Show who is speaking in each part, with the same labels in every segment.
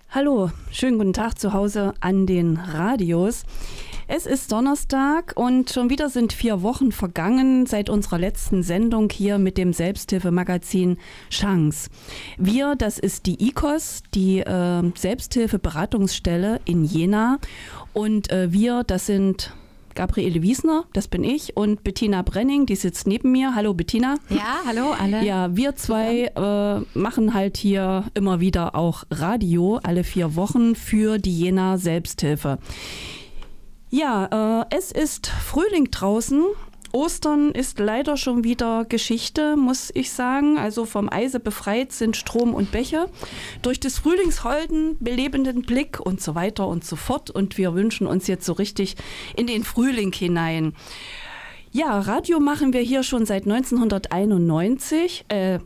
Speaker 1: Hallo, schönen guten Tag zu Hause an den Radios. Es ist Donnerstag und schon wieder sind 4 Wochen vergangen seit unserer letzten Sendung hier mit dem Selbsthilfemagazin Chance. Wir, das ist die IKOS, die Selbsthilfeberatungsstelle in Jena. Und wir, das sind Gabriele Wiesner, das bin ich, und Bettina Brenning, die sitzt neben mir. Hallo Bettina.
Speaker 2: Ja, hallo alle.
Speaker 1: Ja, wir zwei machen halt hier immer wieder auch Radio, alle 4 Wochen für die Jena Selbsthilfe. Ja, es ist Frühling draußen. Ostern ist leider schon wieder Geschichte, muss ich sagen. Also vom Eise befreit sind Strom und Bäche. Durch des Frühlingsholden, belebenden Blick und so weiter und so fort. Und wir wünschen uns jetzt so richtig in den Frühling hinein. Ja, Radio machen wir hier schon seit 1999. Seit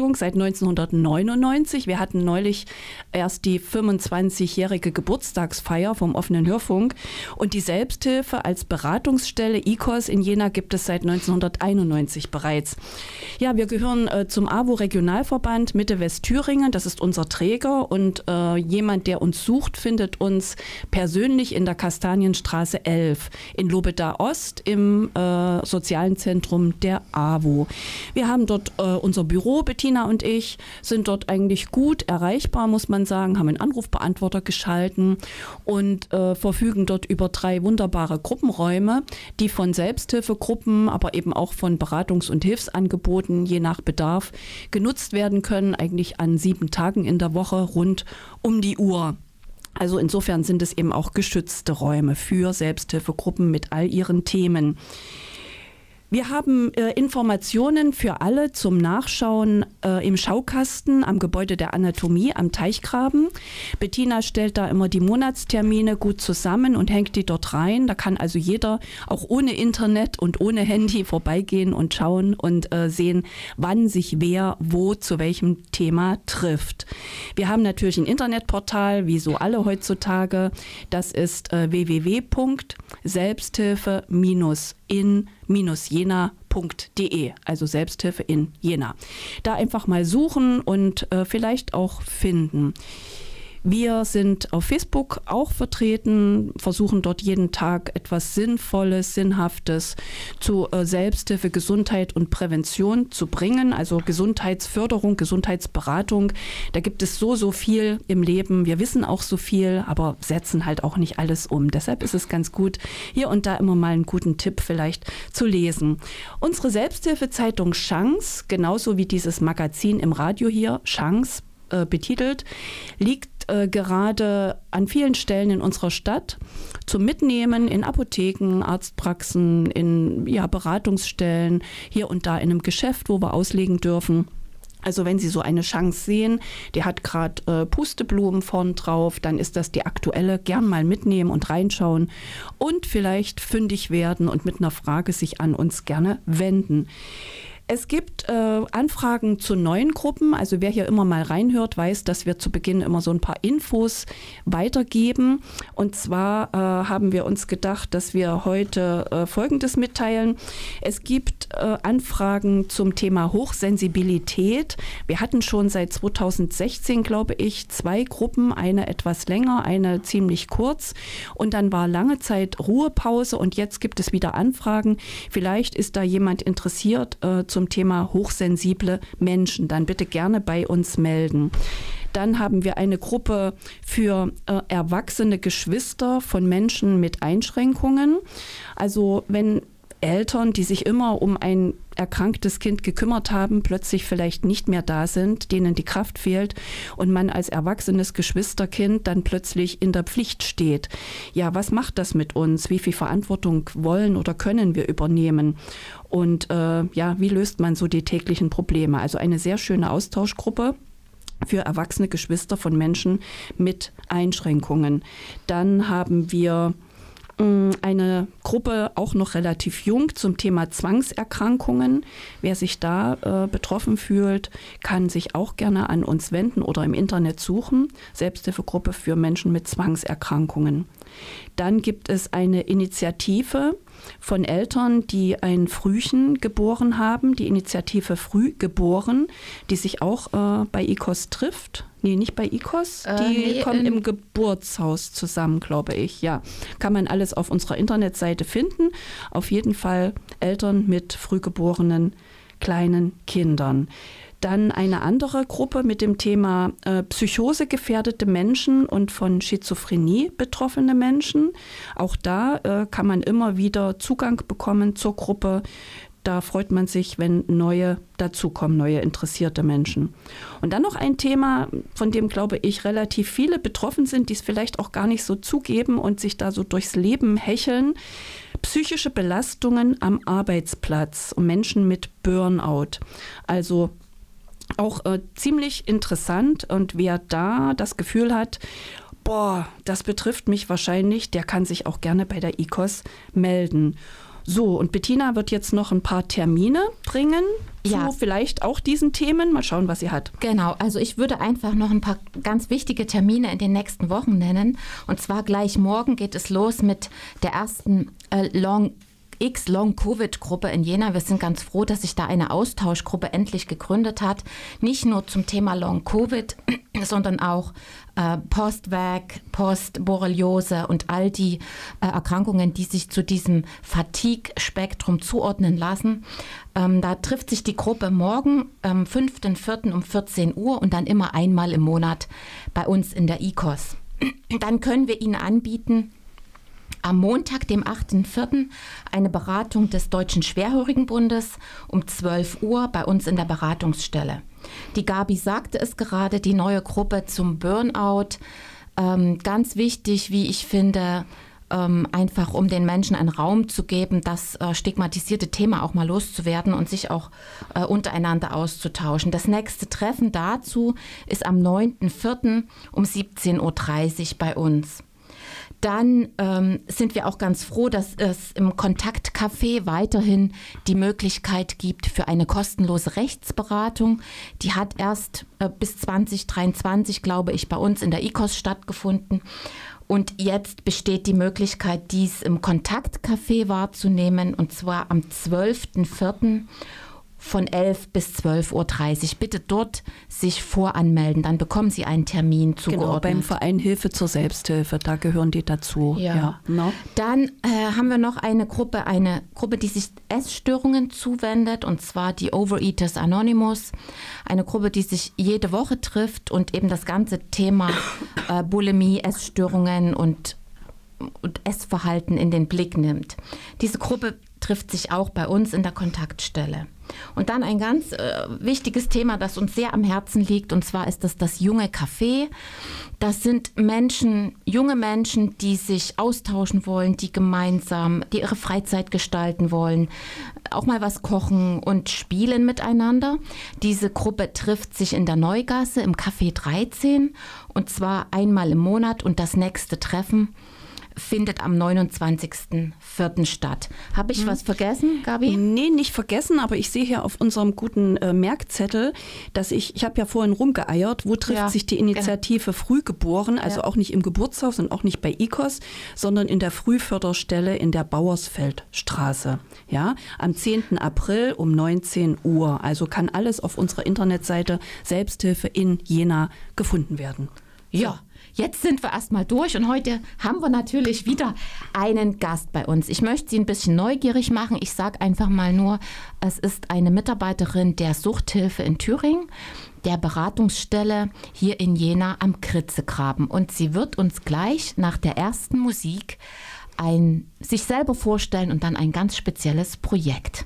Speaker 1: 1999. Wir hatten neulich erst die 25-jährige Geburtstagsfeier vom offenen Hörfunk. Und die Selbsthilfe als Beratungsstelle IKOS in Jena gibt es seit 1991 bereits. Ja, wir gehören zum AWO-Regionalverband Mitte-Westthüringen. Das ist unser Träger. Und jemand, der uns sucht, findet uns persönlich in der Kastanienstraße 11 in Lobeda-Ost im Sozialen Zentrum der AWO. Wir haben dort unser Büro, Bettina und ich, sind dort eigentlich gut erreichbar, muss man sagen, haben einen Anrufbeantworter geschalten und verfügen dort über 3 wunderbare Gruppenräume, die von Selbsthilfegruppen, aber eben auch von Beratungs- und Hilfsangeboten je nach Bedarf genutzt werden können, eigentlich an 7 Tagen in der Woche rund um die Uhr. Also insofern sind es eben auch geschützte Räume für Selbsthilfegruppen mit all ihren Themen. Wir haben Informationen für alle zum Nachschauen im Schaukasten am Gebäude der Anatomie am Teichgraben. Bettina stellt da immer die Monatstermine gut zusammen und hängt die dort rein. Da kann also jeder auch ohne Internet und ohne Handy vorbeigehen und schauen und sehen, wann sich wer wo zu welchem Thema trifft. Wir haben natürlich ein Internetportal, wie so alle heutzutage. Das ist www.selbsthilfe-in-jena.de, also Selbsthilfe in Jena. Da einfach mal suchen und vielleicht auch finden. Wir sind auf Facebook auch vertreten, versuchen dort jeden Tag etwas Sinnvolles, Sinnhaftes zu Selbsthilfe, Gesundheit und Prävention zu bringen. Also Gesundheitsförderung, Gesundheitsberatung. Da gibt es so viel im Leben. Wir wissen auch so viel, aber setzen halt auch nicht alles um. Deshalb ist es ganz gut, hier und da immer mal einen guten Tipp vielleicht zu lesen. Unsere Selbsthilfezeitung Chance, genauso wie dieses Magazin im Radio hier, Chance betitelt, liegt gerade an vielen Stellen in unserer Stadt zum Mitnehmen in Apotheken, Arztpraxen, in Beratungsstellen, hier und da in einem Geschäft, wo wir auslegen dürfen. Also wenn Sie so eine Chance sehen, die hat gerade Pusteblumen vorn drauf, dann ist das die aktuelle, gern mal mitnehmen und reinschauen und vielleicht fündig werden und mit einer Frage sich an uns gerne wenden. Es gibt Anfragen zu neuen Gruppen. Also wer hier immer mal reinhört, weiß, dass wir zu Beginn immer so ein paar Infos weitergeben. Und zwar haben wir uns gedacht, dass wir heute Folgendes mitteilen. Es gibt Anfragen zum Thema Hochsensibilität. Wir hatten schon seit 2016, glaube ich, 2 Gruppen, eine etwas länger, eine ziemlich kurz. Und dann war lange Zeit Ruhepause und jetzt gibt es wieder Anfragen. Vielleicht ist da jemand interessiert zum Thema hochsensible Menschen, dann bitte gerne bei uns melden. Dann haben wir eine Gruppe für erwachsene Geschwister von Menschen mit Einschränkungen. Also wenn Eltern, die sich immer um ein erkranktes Kind gekümmert haben, plötzlich vielleicht nicht mehr da sind, denen die Kraft fehlt und man als erwachsenes Geschwisterkind dann plötzlich in der Pflicht steht. Ja, was macht das mit uns? Wie viel Verantwortung wollen oder können wir übernehmen? Und wie löst man so die täglichen Probleme? Also eine sehr schöne Austauschgruppe für erwachsene Geschwister von Menschen mit Einschränkungen. Dann haben wir eine Gruppe, auch noch relativ jung, zum Thema Zwangserkrankungen. Wer sich da betroffen fühlt, kann sich auch gerne an uns wenden oder im Internet suchen. Selbsthilfegruppe für Menschen mit Zwangserkrankungen. Dann gibt es eine Initiative von Eltern, die ein Frühchen geboren haben, die Initiative Frühgeboren, die sich auch bei ICOS trifft. Nee, nicht bei ICOS, die kommen im Geburtshaus zusammen, glaube ich. Ja, kann man alles auf unserer Internetseite finden. Auf jeden Fall Eltern mit frühgeborenen kleinen Kindern. Dann eine andere Gruppe mit dem Thema psychosegefährdete Menschen und von Schizophrenie betroffene Menschen. Auch da kann man immer wieder Zugang bekommen zur Gruppe. Da freut man sich, wenn neue dazukommen, neue interessierte Menschen. Und dann noch ein Thema, von dem, glaube ich, relativ viele betroffen sind, die es vielleicht auch gar nicht so zugeben und sich da so durchs Leben hecheln. Psychische Belastungen am Arbeitsplatz und Menschen mit Burnout. Also auch ziemlich interessant, und wer da das Gefühl hat, boah, das betrifft mich wahrscheinlich, der kann sich auch gerne bei der ICOS melden. So, und Bettina wird jetzt noch ein paar Termine bringen zu vielleicht auch diesen Themen. Mal schauen, was sie hat.
Speaker 2: Genau, also ich würde einfach noch ein paar ganz wichtige Termine in den nächsten Wochen nennen. Und zwar gleich morgen geht es los mit der ersten Long-Covid-Gruppe in Jena. Wir sind ganz froh, dass sich da eine Austauschgruppe endlich gegründet hat. Nicht nur zum Thema Long-Covid, sondern auch Post-Vac, Post-Borreliose und all die Erkrankungen, die sich zu diesem Fatigue-Spektrum zuordnen lassen. Da trifft sich die Gruppe morgen am 5.4. um 14 Uhr und dann immer einmal im Monat bei uns in der ICOS. Dann können wir Ihnen anbieten, am Montag, dem 8.4., eine Beratung des Deutschen Schwerhörigenbundes um 12 Uhr bei uns in der Beratungsstelle. Die Gabi sagte es gerade, die neue Gruppe zum Burnout. Ganz wichtig, wie ich finde, einfach um den Menschen einen Raum zu geben, das stigmatisierte Thema auch mal loszuwerden und sich auch untereinander auszutauschen. Das nächste Treffen dazu ist am 9.4. um 17.30 Uhr bei uns. Dann sind wir auch ganz froh, dass es im Kontaktcafé weiterhin die Möglichkeit gibt für eine kostenlose Rechtsberatung. Die hat erst bis 2023, glaube ich, bei uns in der ICOS stattgefunden. Und jetzt besteht die Möglichkeit, dies im Kontaktcafé wahrzunehmen, und zwar am 12.04. von 11 bis 12.30 Uhr. Bitte dort sich voranmelden, dann bekommen Sie einen Termin zugeordnet.
Speaker 1: Genau, beim Verein Hilfe zur Selbsthilfe, da gehören die dazu.
Speaker 2: Ja. No? Dann haben wir noch eine Gruppe, die sich Essstörungen zuwendet, und zwar die Overeaters Anonymous. Eine Gruppe, die sich jede Woche trifft und eben das ganze Thema Bulimie, Essstörungen und Essverhalten in den Blick nimmt. Diese Gruppe trifft sich auch bei uns in der Kontaktstelle. Und dann ein ganz wichtiges Thema, das uns sehr am Herzen liegt, und zwar ist das junge Café. Das sind junge Menschen, die sich austauschen wollen, die ihre Freizeit gestalten wollen, auch mal was kochen und spielen miteinander. Diese Gruppe trifft sich in der Neugasse im Café 13, und zwar einmal im Monat, und das nächste Treffen findet am 29.04. statt. Habe ich was vergessen, Gabi?
Speaker 1: Nee, nicht vergessen, aber ich sehe hier auf unserem guten Merkzettel, dass ich habe ja vorhin rumgeeiert, wo trifft sich die Initiative Frühgeboren, also auch nicht im Geburtshaus und auch nicht bei ICOS, sondern in der Frühförderstelle in der Bauersfeldstraße. Ja, am 10. April um 19 Uhr. Also kann alles auf unserer Internetseite Selbsthilfe in Jena gefunden werden.
Speaker 2: Ja. Jetzt sind wir erstmal durch, und heute haben wir natürlich wieder einen Gast bei uns. Ich möchte Sie ein bisschen neugierig machen. Ich sage einfach mal nur, es ist eine Mitarbeiterin der Suchthilfe in Thüringen, der Beratungsstelle hier in Jena am Kritzegraben. Und sie wird uns gleich nach der ersten Musik sich selber vorstellen und dann ein ganz spezielles Projekt.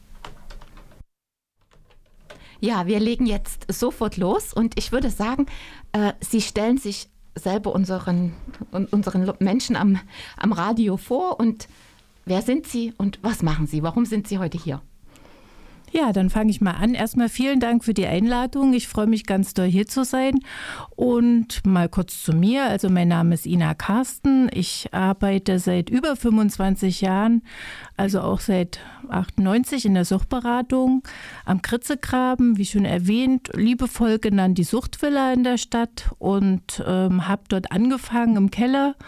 Speaker 2: Ja, wir legen jetzt sofort los, und ich würde sagen, Sie stellen sich selber unseren Menschen am Radio vor. Und wer sind Sie und was machen Sie? Warum sind Sie heute hier?
Speaker 3: Ja, dann fange ich mal an. Erstmal vielen Dank für die Einladung. Ich freue mich ganz doll, hier zu sein. Und mal kurz zu mir. Also mein Name ist Ina Karsten. Ich arbeite seit über 25 Jahren, also auch seit 98 in der Suchtberatung am Kritzegraben, wie schon erwähnt, liebevoll genannt die Suchtvilla in der Stadt, und habe dort angefangen im Keller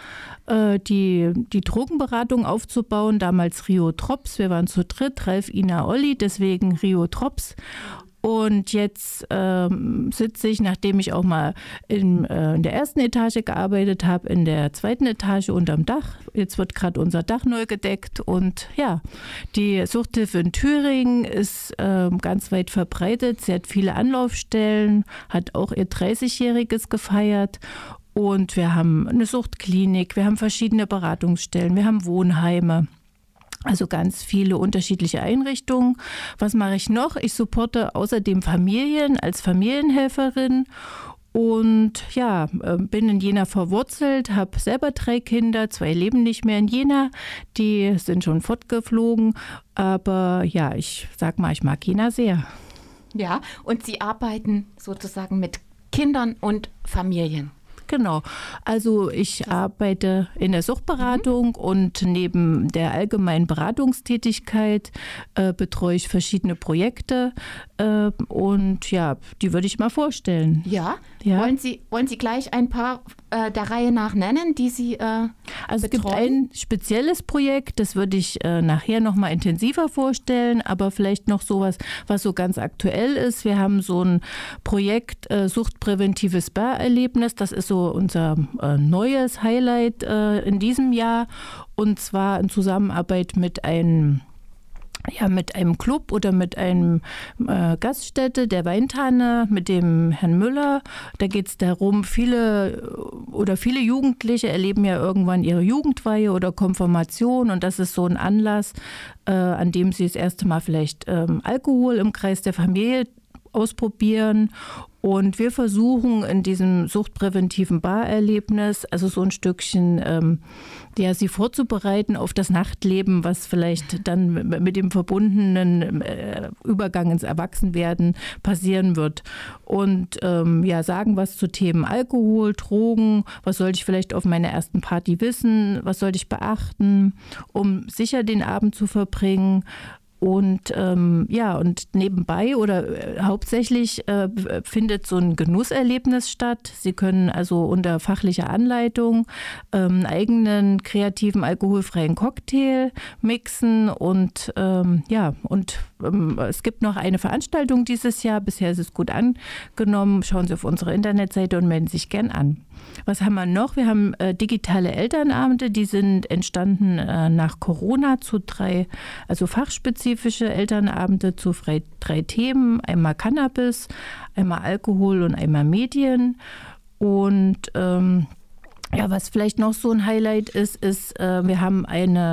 Speaker 3: die Drogenberatung aufzubauen, damals Rio Drops. Wir waren zu dritt, Ralf, Ina, Olli, deswegen Rio Drops. Und jetzt sitze ich, nachdem ich auch mal in der ersten Etage gearbeitet habe, in der zweiten Etage unterm Dach. Jetzt wird gerade unser Dach neu gedeckt. Und ja, die Suchthilfe in Thüringen ist ganz weit verbreitet. Sie hat viele Anlaufstellen, hat auch ihr 30-Jähriges gefeiert. Und wir haben eine Suchtklinik, wir haben verschiedene Beratungsstellen, wir haben Wohnheime. Also ganz viele unterschiedliche Einrichtungen. Was mache ich noch? Ich supporte außerdem Familien als Familienhelferin und ja, bin in Jena verwurzelt, habe selber 3 Kinder, 2 leben nicht mehr in Jena, die sind schon fortgeflogen. Aber ja, ich sag mal, ich mag Jena sehr.
Speaker 2: Ja, und Sie arbeiten sozusagen mit Kindern und Familien.
Speaker 3: Genau. Also ich arbeite in der Suchtberatung und neben der allgemeinen Beratungstätigkeit betreue ich verschiedene Projekte und ja, die würde ich mal vorstellen.
Speaker 2: Ja. Wollen Sie gleich ein paar der Reihe nach nennen, die Sie
Speaker 3: Also es
Speaker 2: betreuen?
Speaker 3: gibt ein spezielles Projekt, das würde ich nachher noch mal intensiver vorstellen, aber vielleicht noch sowas, was so ganz aktuell ist. Wir haben so ein Projekt Suchtpräventives Barerlebnis, das ist so unser neues Highlight in diesem Jahr und zwar in Zusammenarbeit mit einem Club oder mit einem Gaststätte, der Weintanne, mit dem Herrn Müller. Da geht es darum, viele Jugendliche erleben ja irgendwann ihre Jugendweihe oder Konfirmation und das ist so ein Anlass, an dem sie das erste Mal vielleicht Alkohol im Kreis der Familie ausprobieren. Und wir versuchen in diesem suchtpräventiven Barerlebnis, also so ein Stückchen, sie vorzubereiten auf das Nachtleben, was vielleicht dann mit dem verbundenen Übergang ins Erwachsenwerden passieren wird. Und sagen was zu Themen Alkohol, Drogen, was sollte ich vielleicht auf meiner ersten Party wissen, was sollte ich beachten, um sicher den Abend zu verbringen. Und und nebenbei oder hauptsächlich findet so ein Genusserlebnis statt. Sie können also unter fachlicher Anleitung einen eigenen kreativen alkoholfreien Cocktail mixen und es gibt noch eine Veranstaltung dieses Jahr. Bisher ist es gut angenommen. Schauen Sie auf unsere Internetseite und melden sich gern an. Was haben wir noch? Wir haben digitale Elternabende, die sind entstanden nach Corona zu 3, also fachspezifische Elternabende zu 3 Themen. Einmal Cannabis, einmal Alkohol und einmal Medien. Und was vielleicht noch so ein Highlight ist, wir haben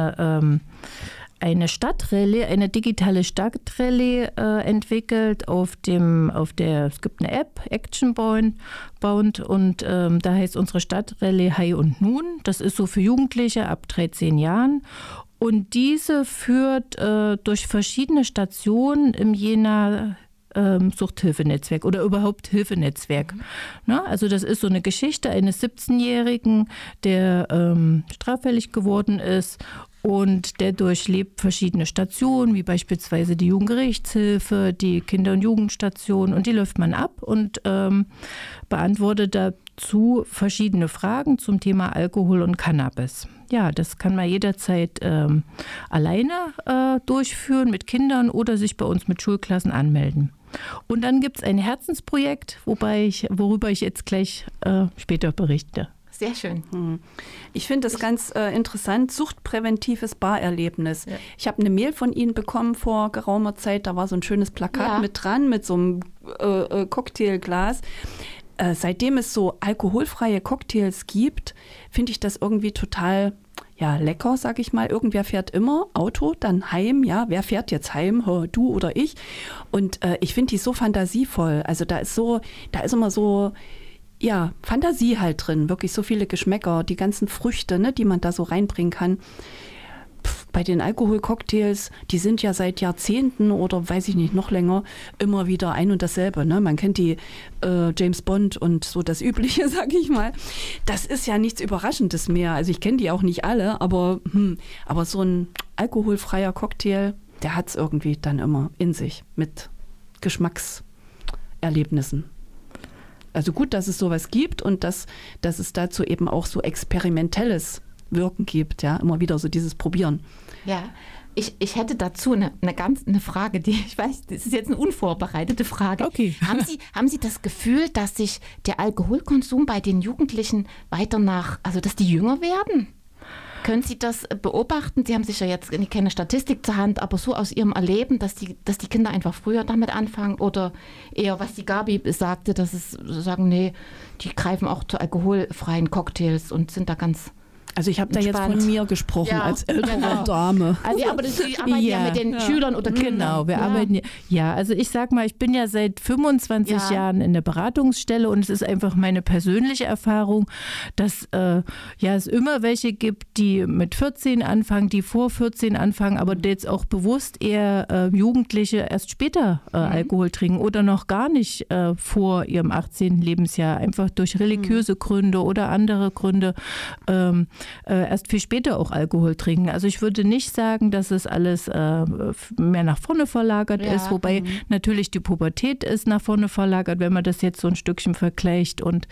Speaker 3: eine Stadtrallye, eine digitale Stadtrallye entwickelt es gibt eine App, Actionbound, und da heißt unsere Stadtrallye Hi und Nun. Das ist so für Jugendliche ab 13 Jahren. Und diese führt durch verschiedene Stationen im Jena Suchthilfenetzwerk oder überhaupt Hilfenetzwerk. Also das ist so eine Geschichte eines 17-Jährigen, der straffällig geworden ist und der durchlebt verschiedene Stationen, wie beispielsweise die Jugendgerichtshilfe, die Kinder- und Jugendstation, und die läuft man ab und beantwortet dazu verschiedene Fragen zum Thema Alkohol und Cannabis. Ja, das kann man jederzeit alleine durchführen mit Kindern oder sich bei uns mit Schulklassen anmelden. Und dann gibt es ein Herzensprojekt, worüber ich jetzt gleich später berichte.
Speaker 2: Sehr schön.
Speaker 1: Ich finde das ganz interessant, suchtpräventives Barerlebnis. Ja. Ich habe eine Mail von Ihnen bekommen vor geraumer Zeit, da war so ein schönes Plakat mit dran, mit so einem Cocktailglas. Seitdem es so alkoholfreie Cocktails gibt, finde ich das irgendwie total lecker, sag ich mal. Irgendwer fährt immer Auto, dann heim. Ja, wer fährt jetzt heim? Du oder ich? Und ich finde die so fantasievoll. Also da ist immer so Fantasie halt drin, wirklich so viele Geschmäcker, die ganzen Früchte, ne, die man da so reinbringen kann. Bei den Alkoholcocktails, die sind ja seit Jahrzehnten oder weiß ich nicht, noch länger, immer wieder ein und dasselbe. Ne? Man kennt die James Bond und so das Übliche, sag ich mal. Das ist ja nichts Überraschendes mehr. Also ich kenne die auch nicht alle, aber so ein alkoholfreier Cocktail, der hat es irgendwie dann immer in sich mit Geschmackserlebnissen. Also gut, dass es sowas gibt und dass es dazu eben auch so Experimentelles Wirken gibt, ja, immer wieder so dieses Probieren.
Speaker 2: Ja, ich hätte dazu eine Frage, die ich weiß, das ist jetzt eine unvorbereitete Frage.
Speaker 3: Okay.
Speaker 2: Haben Sie das Gefühl, dass sich der Alkoholkonsum bei den Jugendlichen also dass die jünger werden? Können Sie das beobachten? Sie haben sicher jetzt keine Statistik zur Hand, aber so aus Ihrem Erleben, dass die Kinder einfach früher damit anfangen oder eher, was die Gabi sagte, dass es sagen, nee, die greifen auch zu alkoholfreien Cocktails und sind da ganz...
Speaker 1: Also ich habe da jetzt von mir gesprochen als ältere Dame.
Speaker 2: Also aber Sie arbeiten ja mit den Schülern oder Kindern.
Speaker 3: Genau, wir arbeiten also ich sag mal, ich bin ja seit 25 Jahren in der Beratungsstelle und es ist einfach meine persönliche Erfahrung, dass es immer welche gibt, die mit 14 anfangen, die vor 14 anfangen, aber jetzt auch bewusst eher Jugendliche erst später Alkohol trinken oder noch gar nicht vor ihrem 18. Lebensjahr, einfach durch religiöse Gründe oder andere Gründe erst viel später auch Alkohol trinken. Also ich würde nicht sagen, dass es alles mehr nach vorne verlagert ist, wobei natürlich die Pubertät ist nach vorne verlagert, wenn man das jetzt so ein Stückchen vergleicht und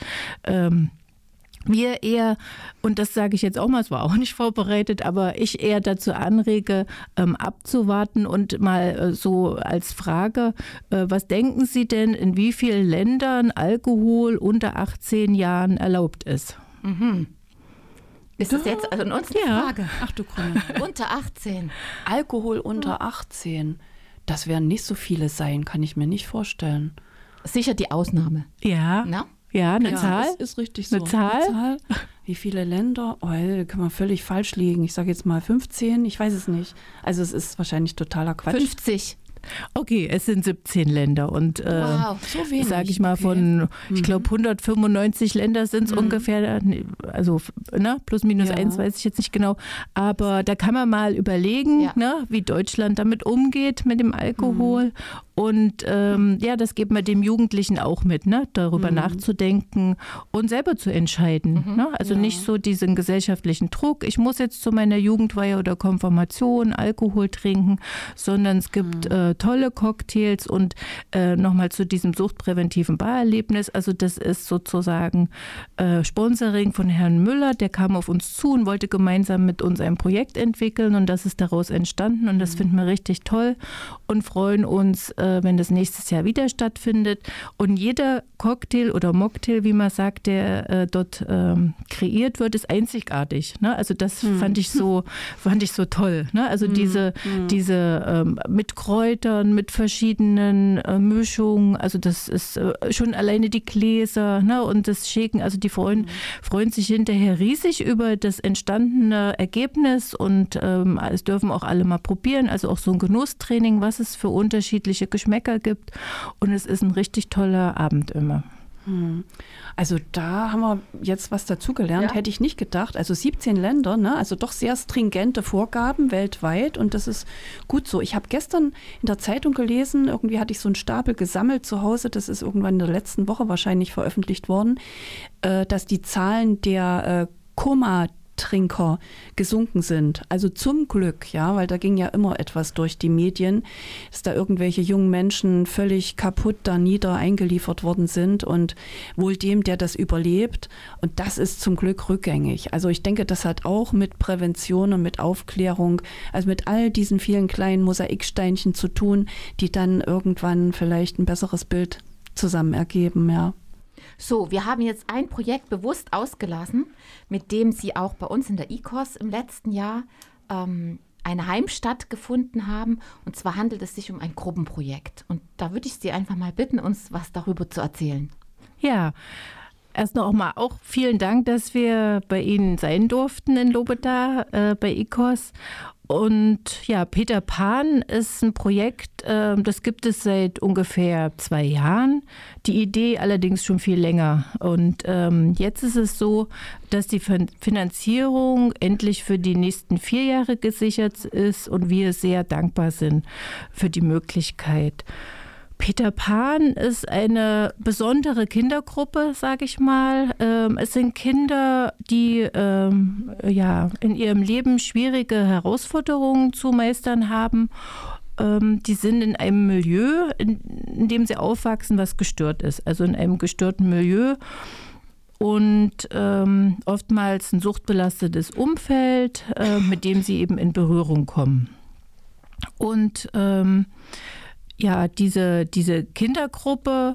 Speaker 3: wir eher, und das sage ich jetzt auch mal, es war auch nicht vorbereitet, aber ich eher dazu anrege, abzuwarten und mal so als Frage, was denken Sie denn, in wie vielen Ländern Alkohol unter 18 Jahren erlaubt ist?
Speaker 2: Mhm. Ist das jetzt also uns eine Frage?
Speaker 1: Ach du Krone.
Speaker 2: Unter 18.
Speaker 1: Alkohol unter 18. Das werden nicht so viele sein, kann ich mir nicht vorstellen.
Speaker 2: Sicher die Ausnahme.
Speaker 3: Ja.
Speaker 2: Na?
Speaker 3: Ja, eine Zahl?
Speaker 1: Das ist richtig so.
Speaker 3: Eine Zahl?
Speaker 1: Wie viele Länder? Kann man völlig falsch liegen. Ich sage jetzt mal 15, ich weiß es nicht. Also es ist wahrscheinlich totaler Quatsch.
Speaker 2: 50.
Speaker 3: Okay, es sind 17 Länder und
Speaker 2: wow, so wenig.
Speaker 3: Sage ich mal von, ich glaube 195 Länder sind es ungefähr, also plus minus 1 weiß ich jetzt nicht genau, aber da kann man mal überlegen, wie Deutschland damit umgeht mit dem Alkohol und das gibt man dem Jugendlichen auch mit, darüber nachzudenken und selber zu entscheiden. Also nicht so diesen gesellschaftlichen Druck, ich muss jetzt zu meiner Jugendweihe oder Konfirmation Alkohol trinken, sondern es gibt tolle Cocktails und nochmal zu diesem suchtpräventiven Barerlebnis. Also das ist sozusagen Sponsoring von Herrn Müller. Der kam auf uns zu und wollte gemeinsam mit uns ein Projekt entwickeln und das ist daraus entstanden und das finden wir richtig toll und freuen uns, wenn das nächstes Jahr wieder stattfindet. Und jeder Cocktail oder Mocktail, wie man sagt, der dort kreiert wird, ist einzigartig. Also das fand ich so toll. Also diese mit Kräutern, mit verschiedenen Mischungen, also das ist schon alleine die Gläser und das Shaken, also die freuen sich hinterher riesig über das entstandene Ergebnis und es dürfen auch alle mal probieren, also auch so ein Genusstraining, was es für unterschiedliche Geschmäcker gibt und es ist ein richtig toller Abend immer.
Speaker 1: Also da haben wir jetzt was dazugelernt, hätte ich nicht gedacht. Also 17 Länder, also doch sehr stringente Vorgaben weltweit und das ist gut so. Ich habe gestern in der Zeitung gelesen, irgendwie hatte ich so einen Stapel gesammelt zu Hause, das ist irgendwann in der letzten Woche wahrscheinlich veröffentlicht worden, dass die Zahlen der Koma-Trinker gesunken sind. Also zum Glück, weil da ging ja immer etwas durch die Medien, dass da irgendwelche jungen Menschen völlig kaputt da nieder eingeliefert worden sind und wohl dem, der das überlebt. Und das ist zum Glück rückgängig. Also ich denke, das hat auch mit Prävention und mit Aufklärung, also mit all diesen vielen kleinen Mosaiksteinchen zu tun, die dann irgendwann vielleicht ein besseres Bild zusammen ergeben,
Speaker 2: So, wir haben jetzt ein Projekt bewusst ausgelassen, mit dem Sie auch bei uns in der ICOS im letzten Jahr eine Heimstatt gefunden haben. Und zwar handelt es sich um ein Gruppenprojekt. Und da würde ich Sie einfach mal bitten, uns was darüber zu erzählen.
Speaker 3: Ja, erst noch mal auch vielen Dank, dass wir bei Ihnen sein durften in Lobeda bei ICOS. Und ja, Peter Pan ist ein Projekt, das gibt es seit ungefähr 2 Jahren. Die Idee allerdings schon viel länger. Und jetzt ist es so, dass die Finanzierung endlich für die nächsten 4 Jahre gesichert ist und wir sehr dankbar sind für die Möglichkeit. Peter Pan ist eine besondere Kindergruppe, sage ich mal. Es sind Kinder, die in ihrem Leben schwierige Herausforderungen zu meistern haben. Die sind in einem Milieu, in dem sie aufwachsen, was gestört ist. Also in einem gestörten Milieu. und oftmals ein suchtbelastetes Umfeld, mit dem sie eben in Berührung kommen. Und diese Kindergruppe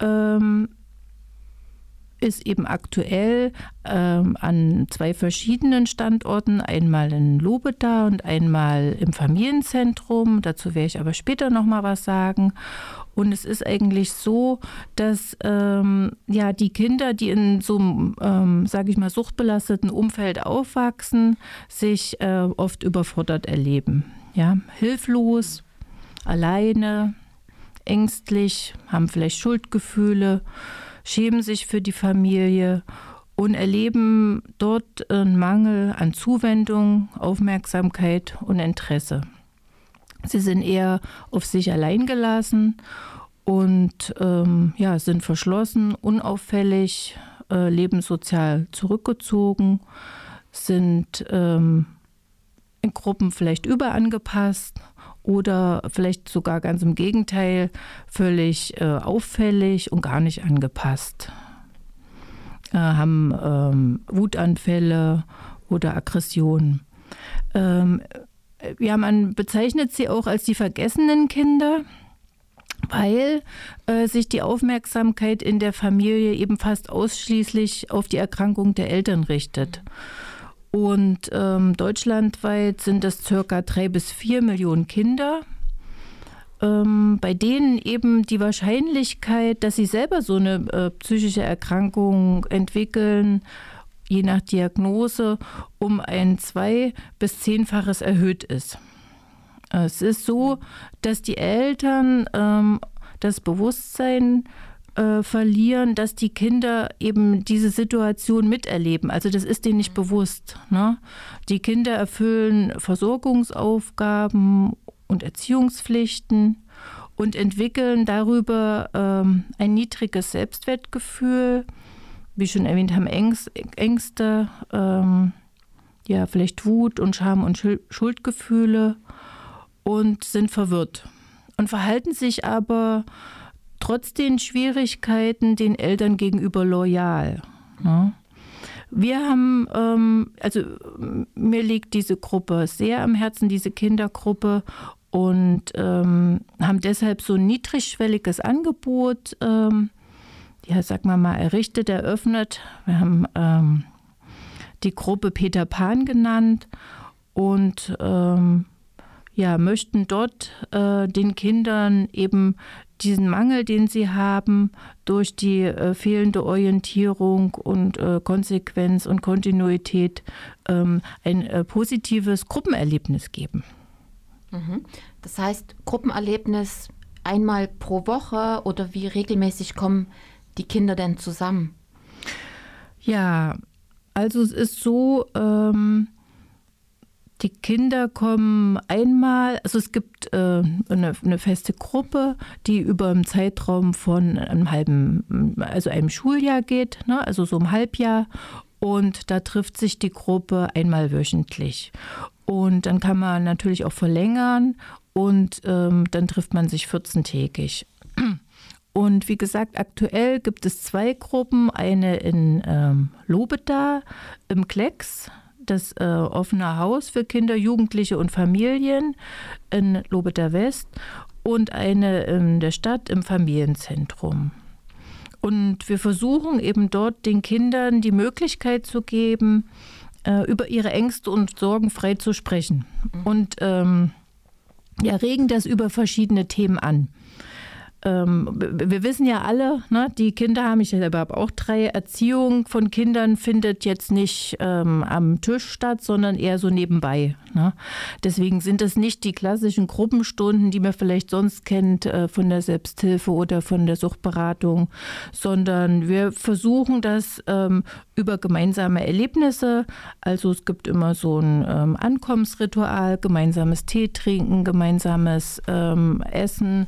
Speaker 3: ist eben aktuell an 2 verschiedenen Standorten, einmal in Lobeda und einmal im Familienzentrum. Dazu werde ich aber später noch mal was sagen. Und es ist eigentlich so, dass die Kinder, die in so einem, sage ich mal, suchtbelasteten Umfeld aufwachsen, sich oft überfordert erleben. Ja? Hilflos, alleine, ängstlich, haben vielleicht Schuldgefühle, schämen sich für die Familie und erleben dort einen Mangel an Zuwendung, Aufmerksamkeit und Interesse. Sie sind eher auf sich allein gelassen und sind verschlossen, unauffällig, leben sozial zurückgezogen, sind in Gruppen vielleicht überangepasst oder vielleicht sogar ganz im Gegenteil, völlig auffällig und gar nicht angepasst. Haben Wutanfälle oder Aggressionen. Man bezeichnet sie auch als die vergessenen Kinder, weil sich die Aufmerksamkeit in der Familie eben fast ausschließlich auf die Erkrankung der Eltern richtet. Und deutschlandweit sind es ca. 3 bis 4 Millionen Kinder, bei denen eben die Wahrscheinlichkeit, dass sie selber so eine psychische Erkrankung entwickeln, je nach Diagnose, um ein 2- bis 10-faches erhöht ist. Es ist so, dass die Eltern das Bewusstsein verlieren, dass die Kinder eben diese Situation miterleben. Also das ist denen nicht bewusst. Ne? Die Kinder erfüllen Versorgungsaufgaben und Erziehungspflichten und entwickeln darüber ein niedriges Selbstwertgefühl, wie schon erwähnt haben, Ängste, vielleicht Wut und Scham und Schuldgefühle und sind verwirrt und verhalten sich aber trotz den Schwierigkeiten den Eltern gegenüber loyal. Ne? Wir haben, mir liegt diese Gruppe sehr am Herzen, diese Kindergruppe, und haben deshalb so ein niedrigschwelliges Angebot, errichtet, eröffnet. Wir haben die Gruppe Peter Pan genannt und möchten dort den Kindern eben diesen Mangel, den sie haben, durch die fehlende Orientierung und Konsequenz und Kontinuität ein positives Gruppenerlebnis geben.
Speaker 2: Das heißt, Gruppenerlebnis einmal pro Woche, oder wie regelmäßig kommen die Kinder denn zusammen?
Speaker 3: Ja, also es ist so, die Kinder kommen einmal, also es gibt eine feste Gruppe, die über einen Zeitraum von einem Schuljahr geht, ne, also so einem Halbjahr, und da trifft sich die Gruppe einmal wöchentlich. Und dann kann man natürlich auch verlängern und dann trifft man sich 14-tägig. Und wie gesagt, aktuell gibt es 2 Gruppen, eine in Lobeda im Klecks, das offene Haus für Kinder, Jugendliche und Familien in Lobeda West, und eine in der Stadt im Familienzentrum. Und wir versuchen eben dort den Kindern die Möglichkeit zu geben, über ihre Ängste und Sorgen frei zu sprechen. Und regen das über verschiedene Themen an. Wir wissen ja alle, ne, die Kinder haben, ich selber habe auch 3, Erziehung von Kindern findet jetzt nicht am Tisch statt, sondern eher so nebenbei. Ne? Deswegen sind es nicht die klassischen Gruppenstunden, die man vielleicht sonst kennt von der Selbsthilfe oder von der Suchtberatung, sondern wir versuchen das über gemeinsame Erlebnisse. Also es gibt immer so ein Ankommensritual, gemeinsames Tee trinken, gemeinsames Essen,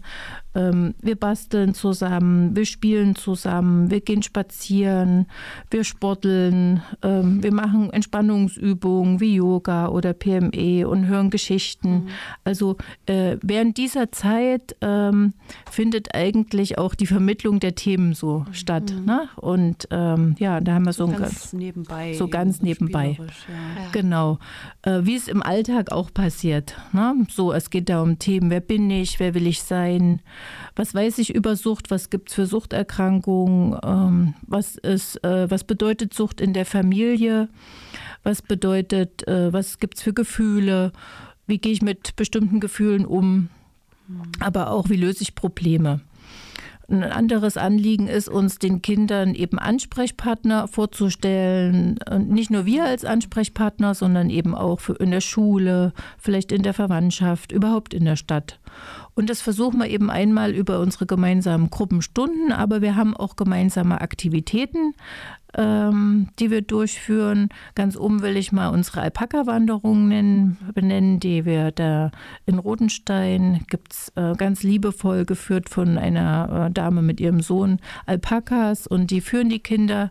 Speaker 3: Wir basteln zusammen, wir spielen zusammen, wir gehen spazieren, wir sporteln, wir machen Entspannungsübungen wie Yoga oder PME und hören Geschichten. Also während dieser Zeit findet eigentlich auch die Vermittlung der Themen so statt. Ne? Und da haben wir so
Speaker 1: ganz nebenbei.
Speaker 3: So ganz nebenbei.
Speaker 1: Ja.
Speaker 3: Genau. Wie es im Alltag auch passiert. Ne? So, es geht da um Themen, wer bin ich, wer will ich sein, was weiß ich über Sucht, was gibt es für Suchterkrankungen, was bedeutet Sucht in der Familie, was gibt es für Gefühle, wie gehe ich mit bestimmten Gefühlen um, aber auch wie löse ich Probleme. Ein anderes Anliegen ist uns, den Kindern eben Ansprechpartner vorzustellen. Und nicht nur wir als Ansprechpartner, sondern eben auch in der Schule, vielleicht in der Verwandtschaft, überhaupt in der Stadt. Und das versuchen wir eben einmal über unsere gemeinsamen Gruppenstunden, aber wir haben auch gemeinsame Aktivitäten, die wir durchführen. Ganz oben will ich mal unsere Alpaka-Wanderungen benennen, die wir da in Rodenstein, gibt es ganz liebevoll geführt von einer Dame mit ihrem Sohn, Alpakas, und die führen die Kinder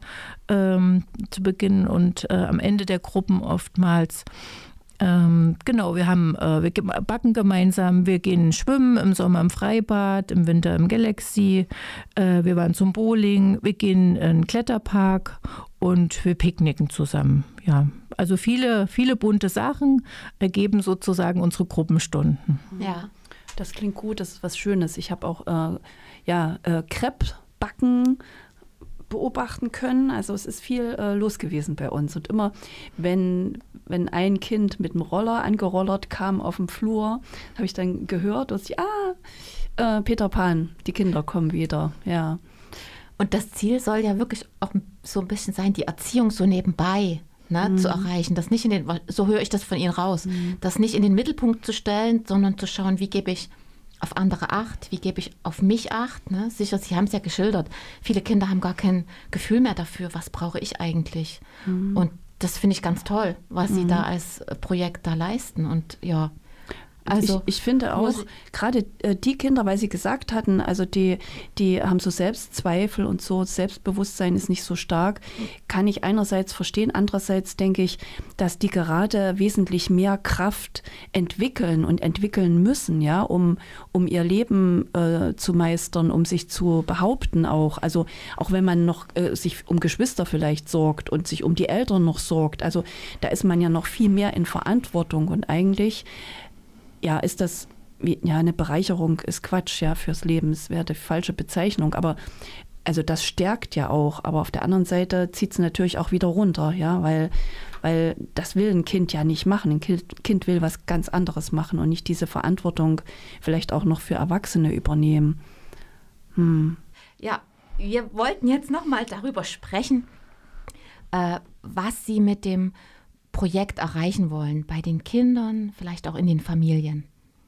Speaker 3: zu Beginn und am Ende der Gruppen oftmals. Genau, wir backen gemeinsam, wir gehen schwimmen, im Sommer im Freibad, im Winter im Galaxy, wir waren zum Bowling, wir gehen in den Kletterpark und wir picknicken zusammen. Ja, also viele, viele bunte Sachen ergeben sozusagen unsere Gruppenstunden.
Speaker 2: Ja.
Speaker 1: Das klingt gut, das ist was Schönes. Ich habe auch Crepe backen beobachten können. Also es ist viel los gewesen bei uns. Und immer, wenn ein Kind mit dem Roller angerollert kam auf dem Flur, habe ich dann gehört, dass Peter Pan, die Kinder kommen wieder. Ja.
Speaker 2: Und das Ziel soll ja wirklich auch so ein bisschen sein, die Erziehung so nebenbei zu erreichen. Das nicht so höre ich das von Ihnen raus, das nicht in den Mittelpunkt zu stellen, sondern zu schauen, wie gebe ich auf andere Acht, wie gebe ich auf mich Acht. Ne? Sicher, Sie haben es ja geschildert. Viele Kinder haben gar kein Gefühl mehr dafür, was brauche ich eigentlich. Und das finde ich ganz toll, was Sie da als Projekt da leisten. Und ja, also
Speaker 1: ich finde auch, gerade die Kinder, weil Sie gesagt hatten, also die haben so Selbstzweifel und so, Selbstbewusstsein ist nicht so stark, kann ich einerseits verstehen, andererseits denke ich, dass die gerade wesentlich mehr Kraft entwickeln und entwickeln müssen, ja, um ihr Leben zu meistern, um sich zu behaupten auch. Also auch wenn man noch sich um Geschwister vielleicht sorgt und sich um die Eltern noch sorgt, also da ist man ja noch viel mehr in Verantwortung und eigentlich ist das, eine Bereicherung ist Quatsch, ja, fürs Leben. Es wäre die falsche Bezeichnung, aber also das stärkt ja auch. Aber auf der anderen Seite zieht es natürlich auch wieder runter, ja, weil das will ein Kind ja nicht machen. Ein Kind will was ganz anderes machen und nicht diese Verantwortung vielleicht auch noch für Erwachsene übernehmen.
Speaker 2: Ja, wir wollten jetzt nochmal darüber sprechen, was Sie mit dem Projekt erreichen wollen, bei den Kindern, vielleicht auch in den Familien.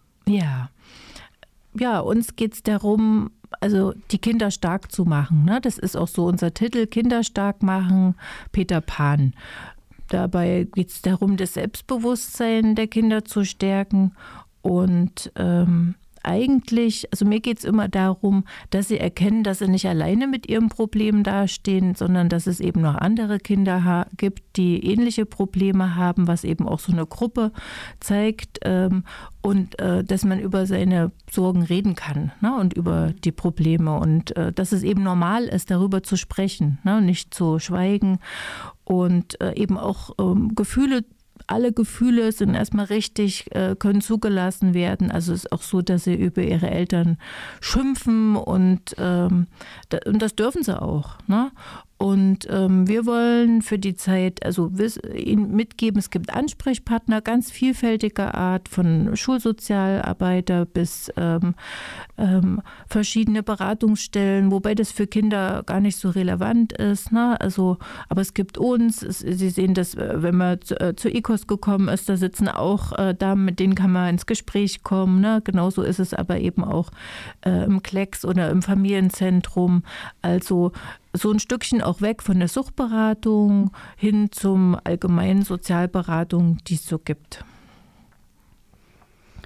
Speaker 3: Ja, uns geht es darum, also die Kinder stark zu machen. Ne? Das ist auch so unser Titel, Kinder stark machen, Peter Pan. Dabei geht es darum, das Selbstbewusstsein der Kinder zu stärken und eigentlich, also mir geht es immer darum, dass sie erkennen, dass sie nicht alleine mit ihrem Problem dastehen, sondern dass es eben noch andere Kinder gibt, die ähnliche Probleme haben, was eben auch so eine Gruppe zeigt und dass man über seine Sorgen reden kann, ne, und über die Probleme und dass es eben normal ist, darüber zu sprechen, ne, nicht zu schweigen und eben auch alle Gefühle sind erstmal richtig, können zugelassen werden. Also es ist auch so, dass sie über ihre Eltern schimpfen und das dürfen sie auch. Ne? Und wir wollen für die Zeit ihnen mitgeben, es gibt Ansprechpartner ganz vielfältiger Art, von Schulsozialarbeiter bis verschiedene Beratungsstellen, wobei das für Kinder gar nicht so relevant ist. Ne? Also, aber es gibt uns, Sie sehen das, wenn man zu ICOS gekommen ist, da sitzen auch Damen, mit denen kann man ins Gespräch kommen. Ne? Genauso ist es aber eben auch im Klecks oder im Familienzentrum. Also so ein Stückchen auch weg von der Suchtberatung hin zum allgemeinen Sozialberatung, die es so gibt.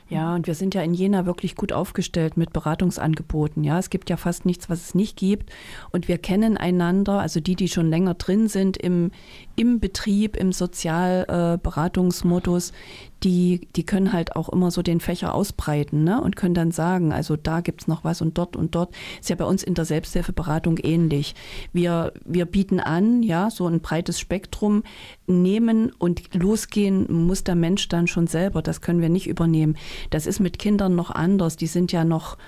Speaker 1: Ja, und wir sind ja in Jena wirklich gut aufgestellt mit Beratungsangeboten. Ja, es gibt ja fast nichts, was es nicht gibt. Und wir kennen einander, also die schon länger drin sind im Betrieb, im Sozialberatungsmodus, die können halt auch immer so den Fächer ausbreiten, ne? Und können dann sagen, also da gibt's noch was und dort. Ist ja bei uns in der Selbsthilfeberatung ähnlich. Wir bieten an, ja, so ein breites Spektrum, nehmen und losgehen muss der Mensch dann schon selber. Das können wir nicht übernehmen. Das ist mit Kindern noch anders. Die sind ja noch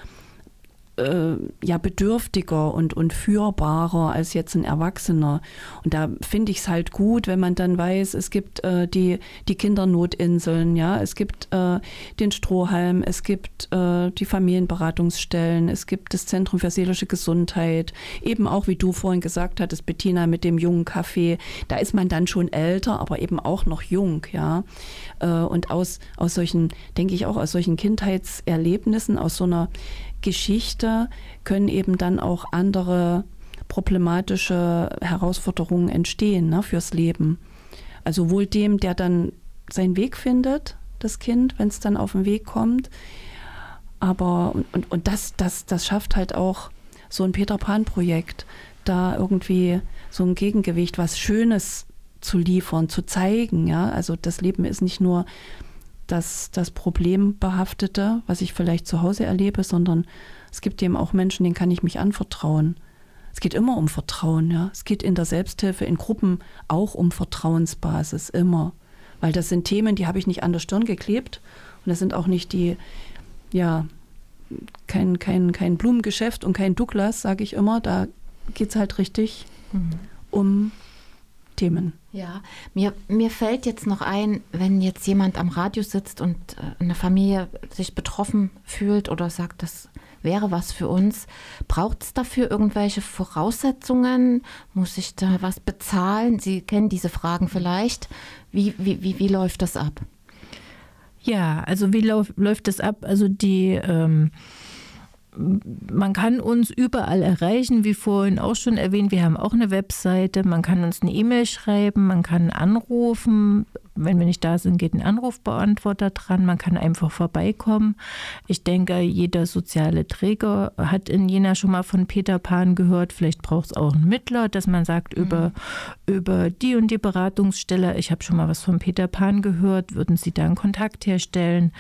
Speaker 1: bedürftiger und führbarer als jetzt ein Erwachsener. Und da finde ich es halt gut, wenn man dann weiß, es gibt die Kindernotinseln, ja, es gibt den Strohhalm, es gibt die Familienberatungsstellen, es gibt das Zentrum für seelische Gesundheit, eben auch, wie du vorhin gesagt hattest, Bettina, mit dem jungen Café. Da ist man dann schon älter, aber eben auch noch jung, ja. Und aus solchen, denke ich auch, aus solchen Kindheitserlebnissen, aus so einer Geschichte können eben dann auch andere problematische Herausforderungen entstehen, ne, fürs Leben. Also wohl dem, der dann seinen Weg findet, das Kind, wenn es dann auf den Weg kommt. Aber und das schafft halt auch so ein Peter-Pan-Projekt, da irgendwie so ein Gegengewicht, was Schönes zu liefern, zu zeigen. Ja? Also das Leben ist nicht nur das Problembehaftete, was ich vielleicht zu Hause erlebe, sondern es gibt eben auch Menschen, denen kann ich mich anvertrauen. Es geht immer um Vertrauen. Ja? Es geht in der Selbsthilfe, in Gruppen auch um Vertrauensbasis, immer. Weil das sind Themen, die habe ich nicht an der Stirn geklebt. Und das sind auch nicht kein Blumengeschäft und kein Douglas, sage ich immer. Da geht es halt richtig um Themen.
Speaker 2: Ja, mir fällt jetzt noch ein, wenn jetzt jemand am Radio sitzt und eine Familie sich betroffen fühlt oder sagt, das wäre was für uns, braucht es dafür irgendwelche Voraussetzungen? Muss ich da was bezahlen? Sie kennen diese Fragen vielleicht. Wie läuft das ab?
Speaker 3: Ja, also wie läuft das ab? Also man kann uns überall erreichen, wie vorhin auch schon erwähnt. Wir haben auch eine Webseite, man kann uns eine E-Mail schreiben, man kann anrufen. Wenn wir nicht da sind, geht ein Anrufbeantworter dran. Man kann einfach vorbeikommen. Ich denke, jeder soziale Träger hat in Jena schon mal von Peter Pan gehört. Vielleicht braucht es auch einen Mittler, dass man sagt, über die und die Beratungsstelle, ich habe schon mal was von Peter Pan gehört, würden Sie da einen Kontakt herstellen?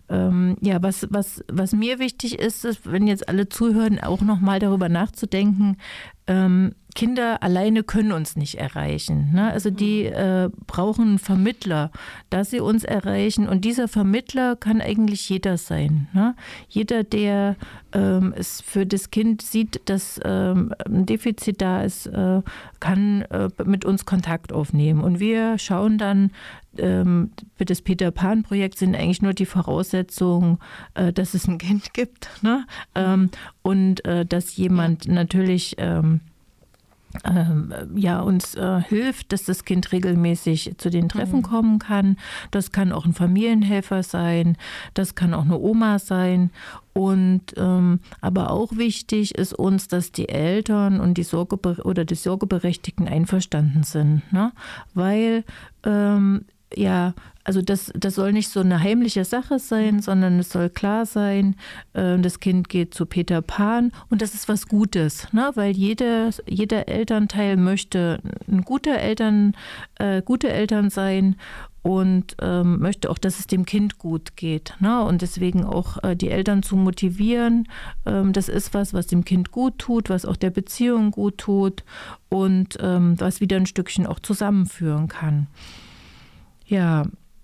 Speaker 3: Was mir wichtig ist, wenn jetzt alle zuhören, auch nochmal darüber nachzudenken, Kinder alleine können uns nicht erreichen. Ne? Also die brauchen einen Vermittler, dass sie uns erreichen. Und dieser Vermittler kann eigentlich jeder sein. Ne? Jeder, der es für das Kind sieht, dass ein Defizit da ist, kann mit uns Kontakt aufnehmen. Und wir schauen dann, für das Peter-Pan-Projekt sind eigentlich nur die Voraussetzungen, dass es ein Kind gibt, ne? Und dass jemand natürlich uns hilft, dass das Kind regelmäßig zu den Treffen kommen kann. Das kann auch ein Familienhelfer sein, das kann auch eine Oma sein. Und aber auch wichtig ist uns, dass die Eltern und die Sorgeberechtigten einverstanden sind, ne? Weil also das soll nicht so eine heimliche Sache sein, sondern es soll klar sein, das Kind geht zu Peter Pan und das ist was Gutes, ne? Weil jeder Elternteil möchte gute Eltern sein und möchte auch, dass es dem Kind gut geht, ne? Und deswegen auch die Eltern zu motivieren, das ist was dem Kind gut tut, was auch der Beziehung gut tut und was wieder ein Stückchen auch zusammenführen kann. Ja,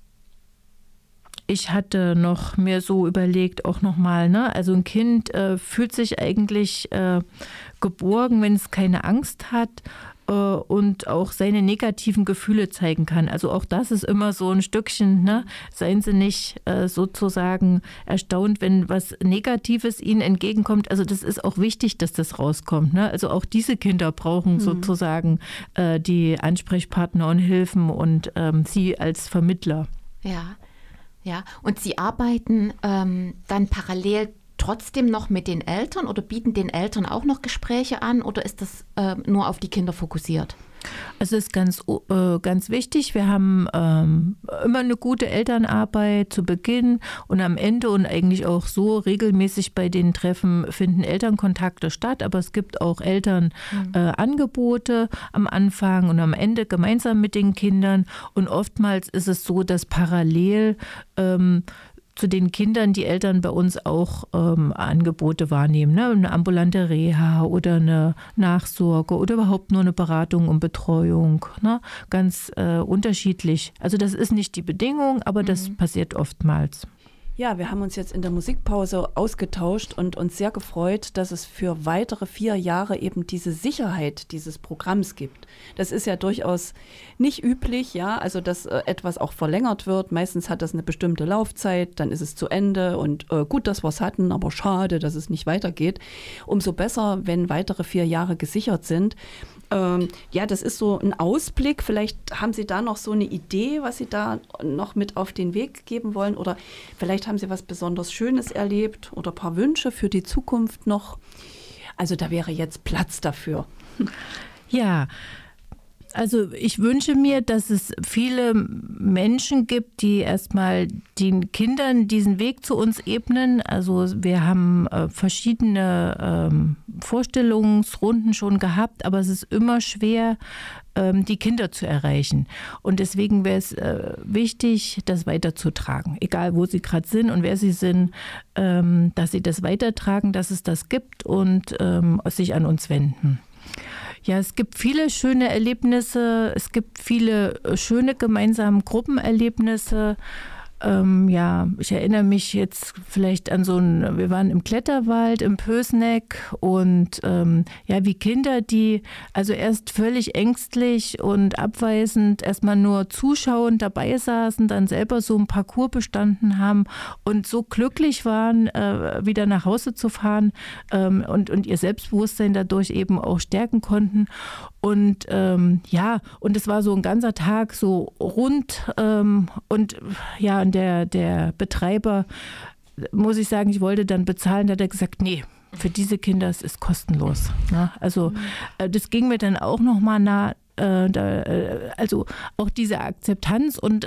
Speaker 3: ich hatte noch mir so überlegt, auch nochmal, ne? Also ein Kind fühlt sich eigentlich geborgen, wenn es keine Angst hat und auch seine negativen Gefühle zeigen kann. Also auch das ist immer so ein Stückchen, ne? Seien Sie nicht sozusagen erstaunt, wenn was Negatives Ihnen entgegenkommt. Also das ist auch wichtig, dass das rauskommt, ne? Also auch diese Kinder brauchen sozusagen die Ansprechpartner und Hilfen und Sie als Vermittler.
Speaker 2: Ja. Und Sie arbeiten dann parallel trotzdem noch mit den Eltern oder bieten den Eltern auch noch Gespräche an oder ist das nur auf die Kinder fokussiert?
Speaker 3: Also es ist ganz wichtig, wir haben immer eine gute Elternarbeit zu Beginn und am Ende und eigentlich auch so regelmäßig bei den Treffen finden Elternkontakte statt, aber es gibt auch Elternangebote am Anfang und am Ende gemeinsam mit den Kindern und oftmals ist es so, dass parallel zu den Kindern die Eltern bei uns auch Angebote wahrnehmen, ne? Eine ambulante Reha oder eine Nachsorge oder überhaupt nur eine Beratung und Betreuung. Ne? Ganz unterschiedlich. Also das ist nicht die Bedingung, aber das passiert oftmals.
Speaker 1: Ja, wir haben uns jetzt in der Musikpause ausgetauscht und uns sehr gefreut, dass es für weitere 4 Jahre eben diese Sicherheit dieses Programms gibt. Das ist ja durchaus nicht üblich, ja, also dass etwas auch verlängert wird. Meistens hat das eine bestimmte Laufzeit, dann ist es zu Ende und gut, dass wir es hatten, aber schade, dass es nicht weitergeht. Umso besser, wenn weitere 4 Jahre gesichert sind. Ja, das ist so ein Ausblick. Vielleicht haben Sie da noch so eine Idee, was Sie da noch mit auf den Weg geben wollen oder vielleicht haben Sie was besonders Schönes erlebt oder ein paar Wünsche für die Zukunft noch. Also da wäre jetzt Platz dafür.
Speaker 3: Ja, also ich wünsche mir, dass es viele Menschen gibt, die erstmal den Kindern diesen Weg zu uns ebnen. Also wir haben verschiedene Vorstellungsrunden schon gehabt, aber es ist immer schwer, die Kinder zu erreichen. Und deswegen wäre es wichtig, das weiterzutragen, egal wo sie gerade sind und wer sie sind, dass sie das weitertragen, dass es das gibt und sich an uns wenden. Ja, es gibt viele schöne Erlebnisse, es gibt viele schöne gemeinsame Gruppenerlebnisse. Ja, ich erinnere mich jetzt vielleicht an wir waren im Kletterwald im Pößneck und ja, wie Kinder, die also erst völlig ängstlich und abweisend erstmal nur zuschauend dabei saßen, dann selber so ein Parcours bestanden haben und so glücklich waren, wieder nach Hause zu fahren und ihr Selbstbewusstsein dadurch eben auch stärken konnten. Und ja, und es war so ein ganzer Tag so rund und ja, und der Betreiber, muss ich sagen, ich wollte dann bezahlen, da hat er gesagt, nee, für diese Kinder es ist kostenlos. Ne? Also das ging mir dann auch nochmal nah. Also auch diese Akzeptanz und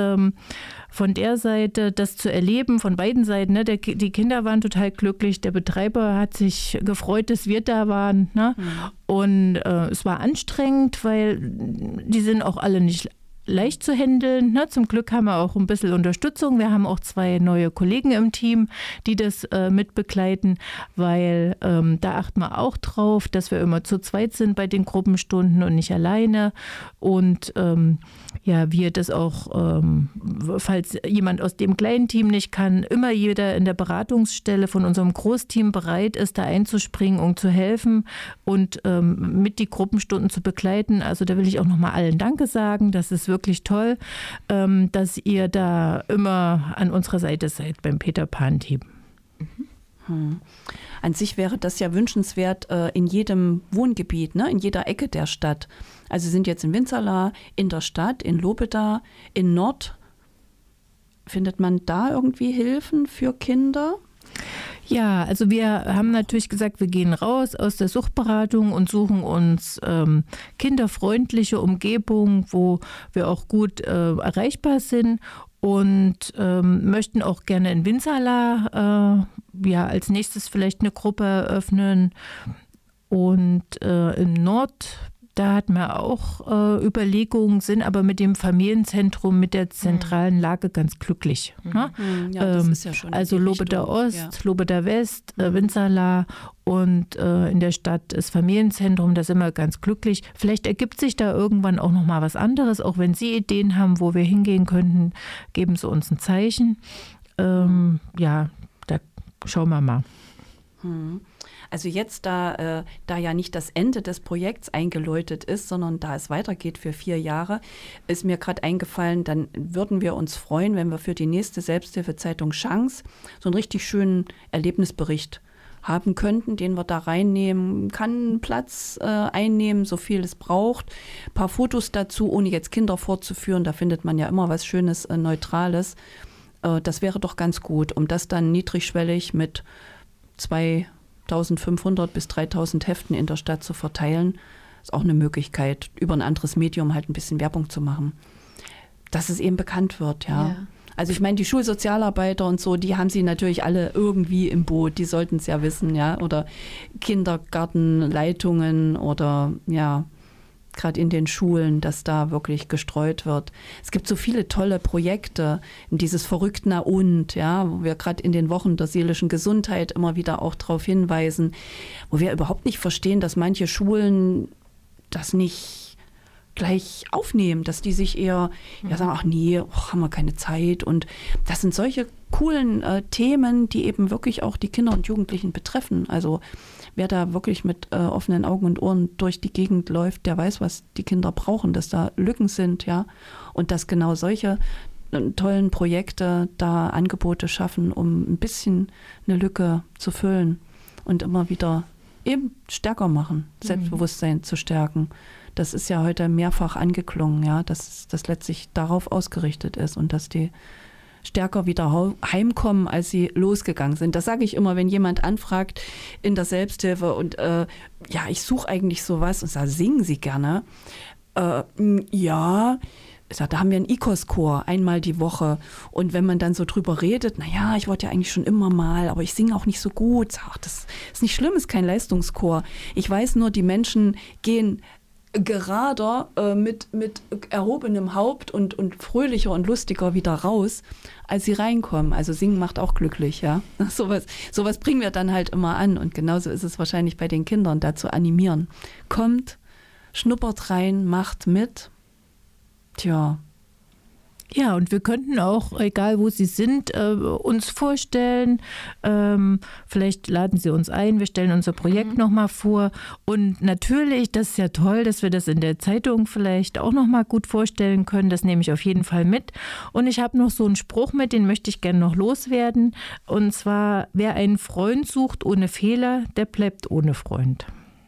Speaker 3: von der Seite das zu erleben, von beiden Seiten, ne? Die Kinder waren total glücklich, der Betreiber hat sich gefreut, dass wir da waren. Ne? Und es war anstrengend, weil die sind auch alle nicht leicht zu handeln. Ne? Zum Glück haben wir auch ein bisschen Unterstützung. Wir haben auch 2 neue Kollegen im Team, die das mitbegleiten, weil da achten wir auch drauf, dass wir immer zu zweit sind bei den Gruppenstunden und nicht alleine. Und ja, wir das auch, falls jemand aus dem kleinen Team nicht kann, immer jeder in der Beratungsstelle von unserem Großteam bereit ist, da einzuspringen und zu helfen und mit die Gruppenstunden zu begleiten. Also da will ich auch nochmal allen Danke sagen. Das ist wirklich toll, dass ihr da immer an unserer Seite seid beim Peter Pan-Team.
Speaker 1: An sich wäre das ja wünschenswert in jedem Wohngebiet, ne? In jeder Ecke der Stadt. Also Sie sind jetzt in Winzerla, in der Stadt, in Lobeda, in Nord. Findet man da irgendwie Hilfen für Kinder?
Speaker 3: Ja, also wir haben natürlich gesagt, wir gehen raus aus der Suchtberatung und suchen uns kinderfreundliche Umgebung, wo wir auch gut erreichbar sind und möchten auch gerne in Winzerla ja als nächstes vielleicht eine Gruppe eröffnen und im Nord. Da hatten wir auch Überlegungen, sind aber mit dem Familienzentrum, mit der zentralen Lage ganz glücklich. Ne?
Speaker 1: Ja, das ist ja schon
Speaker 3: also Lobeda Ost, ja. Lobeda West, Winzerla und in der Stadt das Familienzentrum, da sind wir ganz glücklich. Vielleicht ergibt sich da irgendwann auch noch mal was anderes, auch wenn Sie Ideen haben, wo wir hingehen könnten, geben Sie uns ein Zeichen. Ja, da schauen wir mal.
Speaker 1: Also jetzt, da ja nicht das Ende des Projekts eingeläutet ist, sondern da es weitergeht für 4 Jahre, ist mir gerade eingefallen, dann würden wir uns freuen, wenn wir für die nächste Selbsthilfezeitung Chance so einen richtig schönen Erlebnisbericht haben könnten, den wir da reinnehmen, kann Platz einnehmen, so viel es braucht. Ein paar Fotos dazu, ohne jetzt Kinder vorzuführen, da findet man ja immer was Schönes, Neutrales. Das wäre doch ganz gut, um das dann niedrigschwellig mit 2.500 bis 3.000 Heften in der Stadt zu verteilen, Ist auch eine Möglichkeit, über ein anderes Medium halt ein bisschen Werbung zu machen. Dass es eben bekannt wird, ja. Also ich meine, die Schulsozialarbeiter und so, die haben sie natürlich alle irgendwie im Boot. Die sollten es ja wissen, ja. Oder Kindergartenleitungen oder ja, gerade in den Schulen, dass da wirklich gestreut wird. Es gibt so viele tolle Projekte, dieses Verrückt na und, ja, wo wir gerade in den Wochen der seelischen Gesundheit immer wieder auch darauf hinweisen, wo wir überhaupt nicht verstehen, dass manche Schulen das nicht gleich aufnehmen, dass die sich eher sagen, ach nee, haben wir keine Zeit. Und das sind solche coolen Themen, die eben wirklich auch die Kinder und Jugendlichen betreffen. Also wer da wirklich mit offenen Augen und Ohren durch die Gegend läuft, der weiß, was die Kinder brauchen, dass da Lücken sind, ja. Und dass genau solche tollen Projekte da Angebote schaffen, um ein bisschen eine Lücke zu füllen und immer wieder eben stärker machen, Selbstbewusstsein zu stärken. Das ist ja heute mehrfach angeklungen, ja, dass das letztlich darauf ausgerichtet ist und dass die stärker wieder heimkommen, als sie losgegangen sind. Das sage ich immer, wenn jemand anfragt in der Selbsthilfe und ich suche eigentlich sowas und sage, singen Sie gerne? Ja, ich sage, da haben wir einen IKOS-Chor einmal die Woche und wenn man dann so drüber redet, naja, ich wollte ja eigentlich schon immer mal, aber ich singe auch nicht so gut. Ach, das ist nicht schlimm, ist kein Leistungschor. Ich weiß nur, die Menschen gehen gerader mit erhobenem Haupt und fröhlicher und lustiger wieder raus, als sie reinkommen. Also singen macht auch glücklich, ja. Sowas bringen wir dann halt immer an und genauso ist es wahrscheinlich bei den Kindern, da zu animieren. Kommt, schnuppert rein, macht mit. Tja.
Speaker 3: Ja, und wir könnten auch, egal wo Sie sind, uns vorstellen. Vielleicht laden Sie uns ein, wir stellen unser Projekt nochmal vor. Und natürlich, das ist ja toll, dass wir das in der Zeitung vielleicht auch nochmal gut vorstellen können. Das nehme ich auf jeden Fall mit. Und ich habe noch so einen Spruch mit, den möchte ich gerne noch loswerden. Und zwar, wer einen Freund sucht ohne Fehler, der bleibt ohne Freund.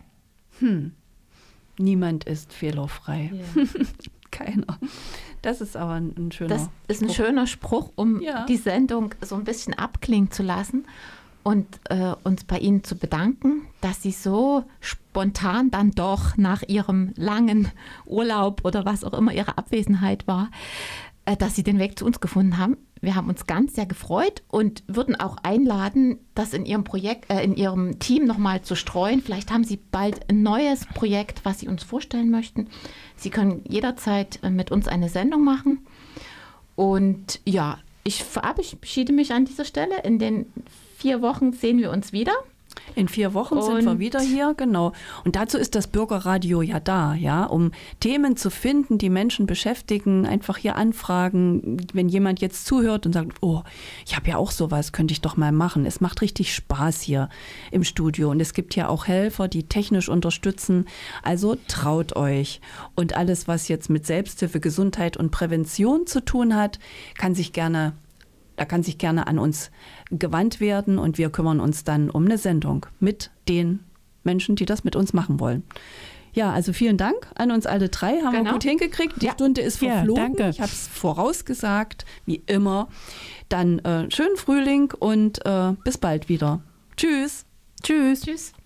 Speaker 1: Niemand ist fehlerfrei.
Speaker 2: Ja.
Speaker 1: Keiner. Das ist aber ein schöner
Speaker 2: Spruch. Das ist ein schöner Spruch, um die Sendung so ein bisschen abklingen zu lassen und uns bei Ihnen zu bedanken, dass Sie so spontan dann doch nach Ihrem langen Urlaub oder was auch immer Ihre Abwesenheit war, dass Sie den Weg zu uns gefunden haben. Wir haben uns ganz sehr gefreut und würden auch einladen, das in Ihrem Projekt, in Ihrem Team nochmal zu streuen. Vielleicht haben Sie bald ein neues Projekt, was Sie uns vorstellen möchten. Sie können jederzeit mit uns eine Sendung machen. Und ja, ich verabschiede mich an dieser Stelle. In den 4 Wochen sehen wir uns wieder.
Speaker 1: In 4 Wochen sind wir wieder hier, genau. Und dazu ist das Bürgerradio ja da, ja, um Themen zu finden, die Menschen beschäftigen, einfach hier anfragen. Wenn jemand jetzt zuhört und sagt, oh, ich habe ja auch sowas, könnte ich doch mal machen. Es macht richtig Spaß hier im Studio und es gibt ja auch Helfer, die technisch unterstützen. Also traut euch. Und alles, was jetzt mit Selbsthilfe, Gesundheit und Prävention zu tun hat, kann sich gerne an uns gewandt werden und wir kümmern uns dann um eine Sendung mit den Menschen, die das mit uns machen wollen. Ja, also vielen Dank an uns alle 3, haben wir gut hingekriegt. Die Stunde ist verflogen. Ja, danke. Ich habe es vorausgesagt, wie immer. Dann schönen Frühling und bis bald wieder. Tschüss.
Speaker 2: Tschüss. Tschüss.